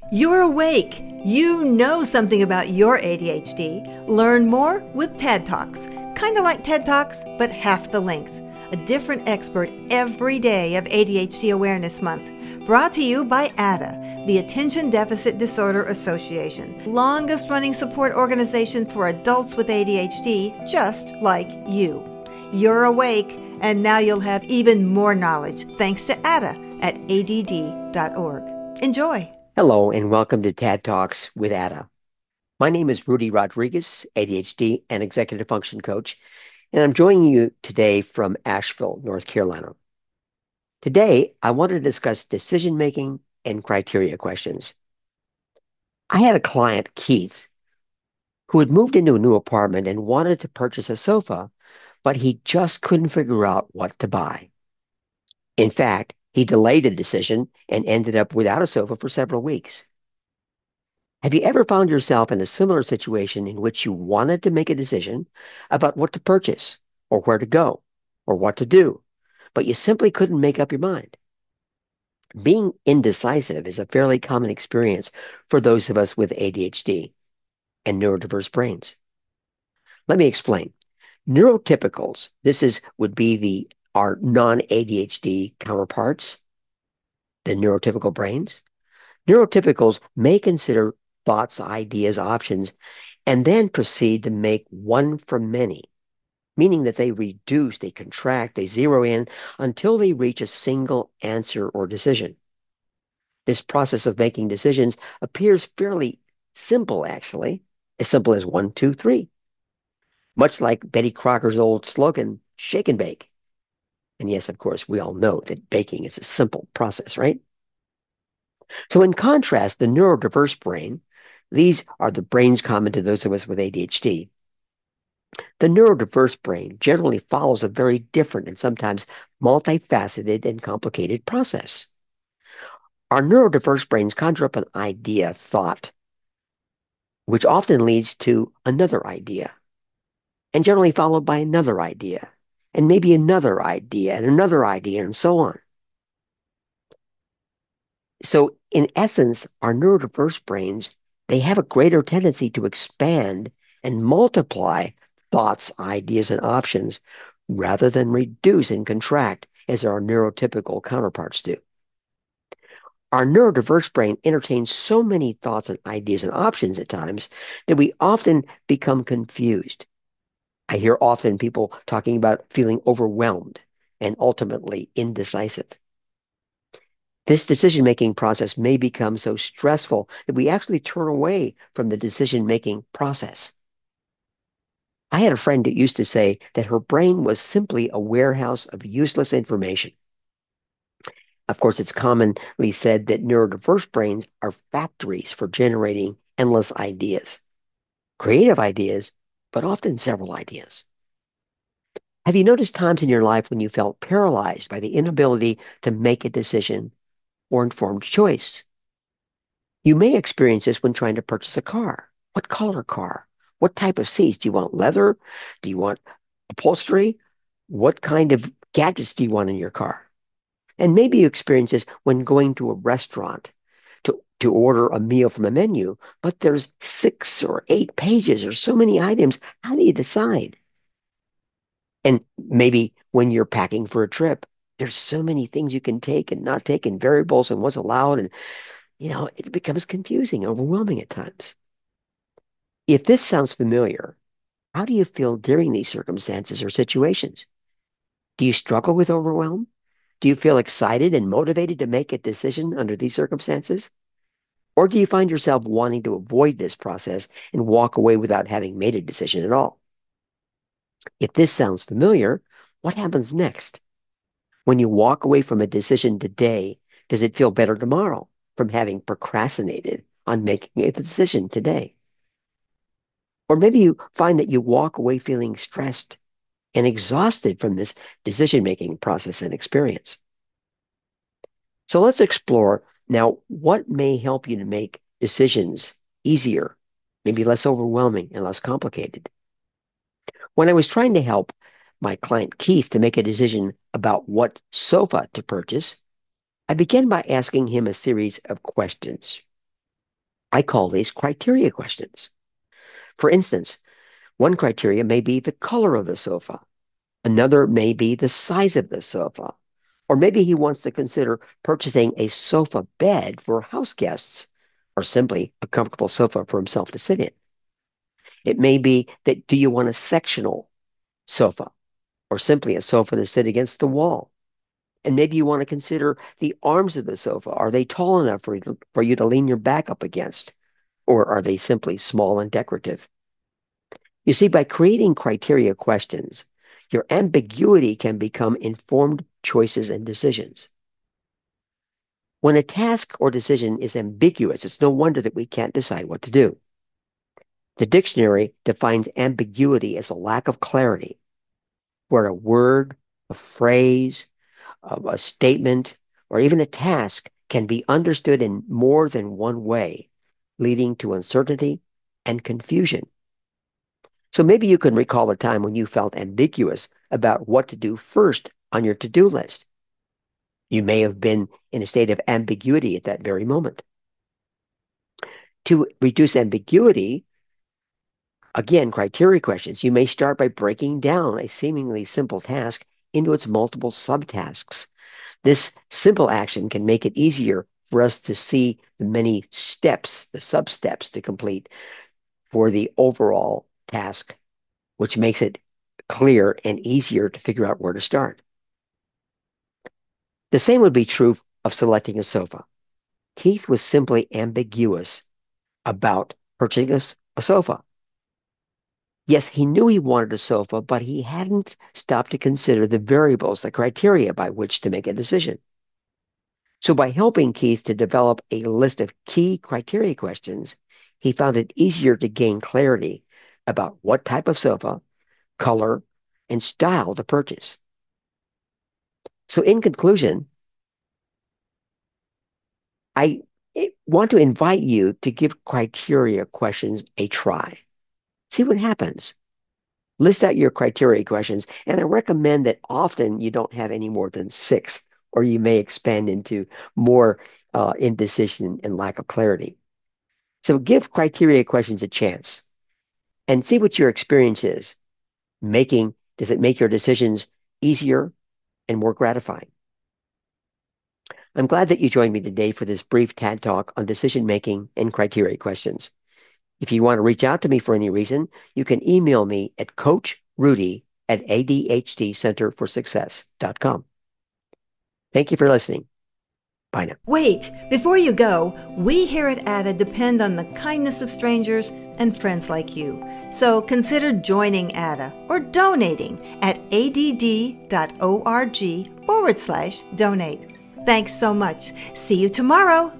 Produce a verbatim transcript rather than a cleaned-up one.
You're awake. You know something about your A D H D. Learn more with TED Talks. Kind of like TED Talks, but half the length. A different expert every day of A D H D Awareness Month. Brought to you by A D A, the Attention Deficit Disorder Association, longest running support organization for adults with A D H D, just like you. You're awake, and now you'll have even more knowledge thanks to A D A at A D D dot org. Enjoy. Hello and welcome to TED Talks with A D A. My name is Rudy Rodriguez, A D H D and Executive Function Coach, and I'm joining you today from Asheville, North Carolina. Today, I want to discuss decision-making and criteria questions. I had a client, Keith, who had moved into a new apartment and wanted to purchase a sofa, but he just couldn't figure out what to buy. In fact, he delayed a decision and ended up without a sofa for several weeks. Have you ever found yourself in a similar situation in which you wanted to make a decision about what to purchase or where to go or what to do, but you simply couldn't make up your mind? Being indecisive is a fairly common experience for those of us with A D H D and neurodiverse brains. Let me explain. Neurotypicals, this is would be the our non-A D H D counterparts, the neurotypical brains. Neurotypicals may consider thoughts, ideas, options, and then proceed to make one from many, meaning that they reduce, they contract, they zero in until they reach a single answer or decision. This process of making decisions appears fairly simple, actually, as simple as one, two, three. Much like Betty Crocker's old slogan, shake and bake. And yes, of course, we all know that baking is a simple process, right? So in contrast, the neurodiverse brain, these are the brains common to those of us with A D H D. The neurodiverse brain generally follows a very different and sometimes multifaceted and complicated process. Our neurodiverse brains conjure up an idea, thought, which often leads to another idea, and generally followed by another idea, and maybe another idea, and another idea, and so on. So in essence, our neurodiverse brains, they have a greater tendency to expand and multiply thoughts, ideas, and options rather than reduce and contract as our neurotypical counterparts do. Our neurodiverse brain entertains so many thoughts and ideas and options at times that we often become confused. I hear often people talking about feeling overwhelmed and ultimately indecisive. This decision-making process may become so stressful that we actually turn away from the decision-making process. I had a friend who used to say that her brain was simply a warehouse of useless information. Of course, it's commonly said that neurodiverse brains are factories for generating endless ideas, creative ideas, but often several ideas. Have you noticed times in your life when you felt paralyzed by the inability to make a decision or informed choice? You may experience this when trying to purchase a car. What color car? What type of seats? Do you want leather? Do you want upholstery? What kind of gadgets do you want in your car? And maybe you experience this when going to a restaurant to, to order a meal from a menu, but there's six or eight pages or so many items. How do you decide? And maybe when you're packing for a trip, there's so many things you can take and not take and variables and what's allowed. And, you know, it becomes confusing, overwhelming at times. If this sounds familiar, how do you feel during these circumstances or situations? Do you struggle with overwhelm? Do you feel excited and motivated to make a decision under these circumstances? Or do you find yourself wanting to avoid this process and walk away without having made a decision at all? If this sounds familiar, what happens next? When you walk away from a decision today, does it feel better tomorrow from having procrastinated on making a decision today? Or maybe you find that you walk away feeling stressed and exhausted from this decision-making process and experience. So let's explore now what may help you to make decisions easier, maybe less overwhelming and less complicated. When I was trying to help my client Keith to make a decision about what sofa to purchase, I began by asking him a series of questions. I call these criteria questions. For instance, one criteria may be the color of the sofa. Another may be the size of the sofa. Or maybe he wants to consider purchasing a sofa bed for house guests, or simply a comfortable sofa for himself to sit in. It may be that do you want a sectional sofa, or simply a sofa to sit against the wall? And maybe you want to consider the arms of the sofa. Are they tall enough for you to, for you to lean your back up against? Or are they simply small and decorative? You see, by creating criteria questions, your ambiguity can become informed choices and decisions. When a task or decision is ambiguous, it's no wonder that we can't decide what to do. The dictionary defines ambiguity as a lack of clarity, where a word, a phrase, a statement, or even a task can be understood in more than one way, leading to uncertainty and confusion. So maybe you can recall a time when you felt ambiguous about what to do first on your to-do list. You may have been in a state of ambiguity at that very moment. To reduce ambiguity, again, criteria questions, you may start by breaking down a seemingly simple task into its multiple subtasks. This simple action can make it easier for us to see the many steps, the sub-steps to complete for the overall task, which makes it clear and easier to figure out where to start. The same would be true of selecting a sofa. Keith was simply ambiguous about purchasing a, a sofa. Yes, he knew he wanted a sofa, but he hadn't stopped to consider the variables, the criteria by which to make a decision. So by helping Keith to develop a list of key criteria questions, he found it easier to gain clarity about what type of sofa, color, and style to purchase. So in conclusion, I want to invite you to give criteria questions a try. See what happens. List out your criteria questions, and I recommend that often you don't have any more than six, or you may expand into more uh, indecision and lack of clarity. So give criteria questions a chance and see what your experience is. Making, does it make your decisions easier and more gratifying? I'm glad that you joined me today for this brief T A D Talk on decision making and criteria questions. If you want to reach out to me for any reason, you can email me at coach rudy at A D H D center for success dot com. Thank you for listening. Bye now. Wait, before you go, we here at A D A depend on the kindness of strangers and friends like you. So consider joining A D A or donating at add.org forward slash donate. Thanks so much. See you tomorrow.